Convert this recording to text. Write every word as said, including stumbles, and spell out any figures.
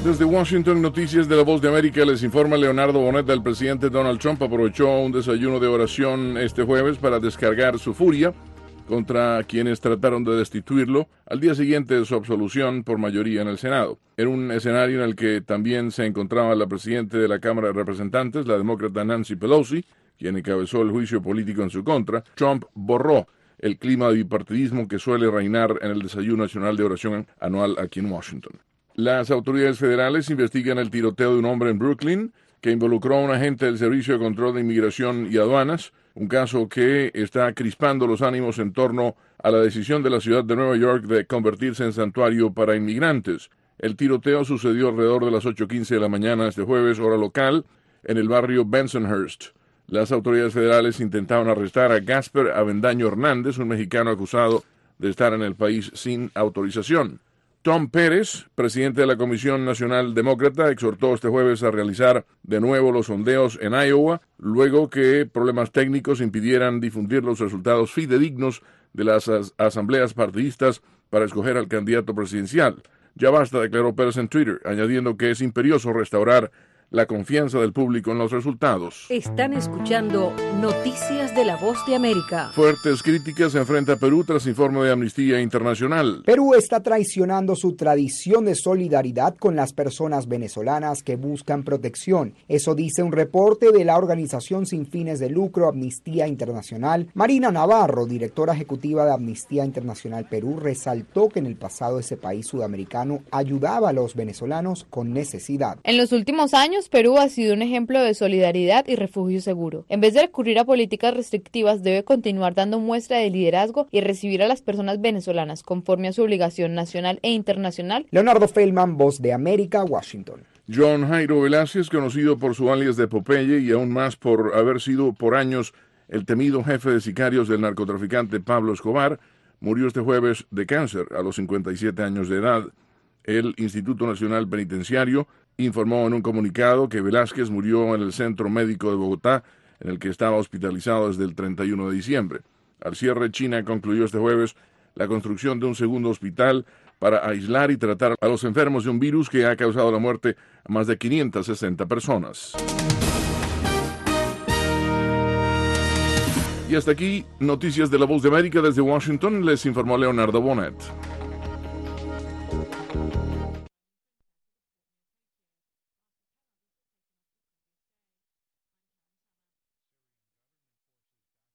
Desde Washington, Noticias de la Voz de América, les informa Leonardo Bonet. El presidente Donald Trump aprovechó un desayuno de oración este jueves para descargar su furia contra quienes trataron de destituirlo al día siguiente de su absolución por mayoría en el Senado. En un escenario en el que también se encontraba la presidenta de la Cámara de Representantes, la demócrata Nancy Pelosi, quien encabezó el juicio político en su contra, Trump borró el clima de bipartidismo que suele reinar en el desayuno nacional de oración anual aquí en Washington. Las autoridades federales investigan el tiroteo de un hombre en Brooklyn que involucró a un agente del Servicio de Control de Inmigración y Aduanas, un caso que está crispando los ánimos en torno a la decisión de la ciudad de Nueva York de convertirse en santuario para inmigrantes. El tiroteo sucedió alrededor de las ocho quince de la mañana este jueves, hora local, en el barrio Bensonhurst. Las autoridades federales intentaron arrestar a Gasper Avendaño Hernández, un mexicano acusado de estar en el país sin autorización. Tom Pérez, presidente de la Comisión Nacional Demócrata, exhortó este jueves a realizar de nuevo los sondeos en Iowa, luego que problemas técnicos impidieran difundir los resultados fidedignos de las as- asambleas partidistas para escoger al candidato presidencial. Ya basta, declaró Pérez en Twitter, añadiendo que es imperioso restaurar la confianza del público en los resultados. Están escuchando Noticias de la Voz de América. Fuertes críticas se enfrenta Perú tras informe de Amnistía Internacional. Perú está traicionando su tradición de solidaridad con las personas venezolanas que buscan protección. Eso dice un reporte de la organización sin fines de lucro Amnistía Internacional. Marina Navarro, directora ejecutiva de Amnistía Internacional Perú, resaltó que en el pasado ese país sudamericano ayudaba a los venezolanos con necesidad. En los últimos años, Perú ha sido un ejemplo de solidaridad y refugio seguro. En vez de recurrir a políticas restrictivas, debe continuar dando muestra de liderazgo y recibir a las personas venezolanas conforme a su obligación nacional e internacional. Leonardo Feldman, Voz de América, Washington. John Jairo Velázquez, conocido por su alias de Popeye y aún más por haber sido por años el temido jefe de sicarios del narcotraficante Pablo Escobar, murió este jueves de cáncer a los cincuenta y siete años de edad. El Instituto Nacional Penitenciario informó en un comunicado que Velázquez murió en el Centro Médico de Bogotá, en el que estaba hospitalizado desde el treinta y uno de diciembre. Al cierre, China concluyó este jueves la construcción de un segundo hospital para aislar y tratar a los enfermos de un virus que ha causado la muerte a más de quinientas sesenta personas. Y hasta aquí, Noticias de la Voz de América desde Washington, les informó Leonardo Bonet.